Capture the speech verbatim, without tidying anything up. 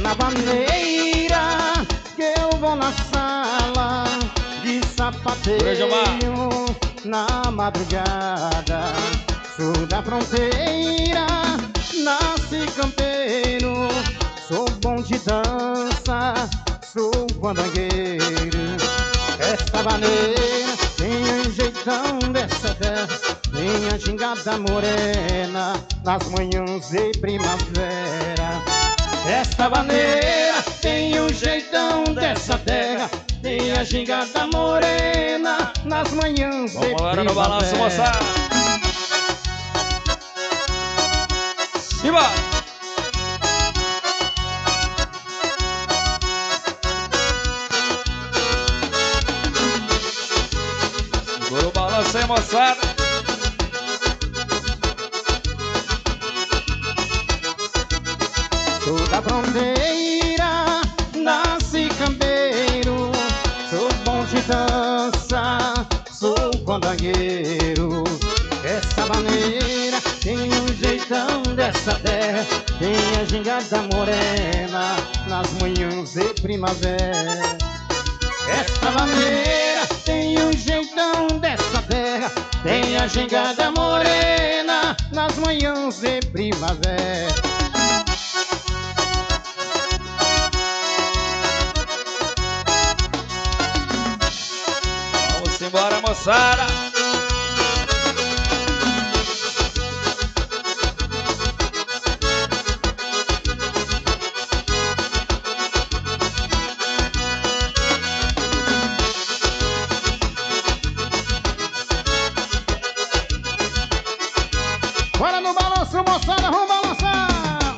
na maneira que eu vou na sala de sapateio na madrugada. Sou da fronteira, nasci campeiro, sou bom de dança, sou fandangueiro. Esta maneira tem um jeitão dessa terra, minha gingada morena nas manhãs de primavera. Esta maneira tem um jeitão dessa terra, tem a gingada morena nas manhãs de primavera. Vamos lá no balanço, moçada. Viva! Segura o balanço aí, moçada. Sou da fronteira, nasci campeiro, sou bom de dança, sou fandangueiro. Essa maneira tem um jeitão dessa terra, tem a gingada morena nas manhãs de primavera. Essa maneira tem um jeitão dessa terra, tem a gingada morena nas manhãs de primavera. Vamos embora, moçada.